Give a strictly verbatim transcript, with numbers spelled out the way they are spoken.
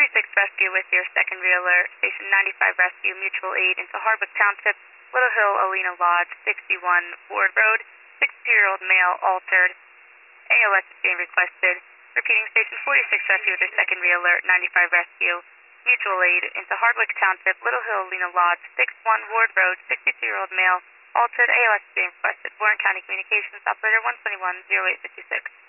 forty-six Rescue with your second alert. Station ninety-five Rescue, mutual aid into Hardwick Township, Little Hill, Alina Lodge, sixty-one Ward Road. sixty-two-year-old male altered. A L S is being requested. Repeating, Station forty-six Rescue with your second alert. ninety-five Rescue, mutual aid into Hardwick Township, Little Hill, Alina Lodge, sixty-one Ward Road. sixty-two-year-old male altered. A L S is being requested. Warren County Communications, operator one twenty-one oh eight fifty-six.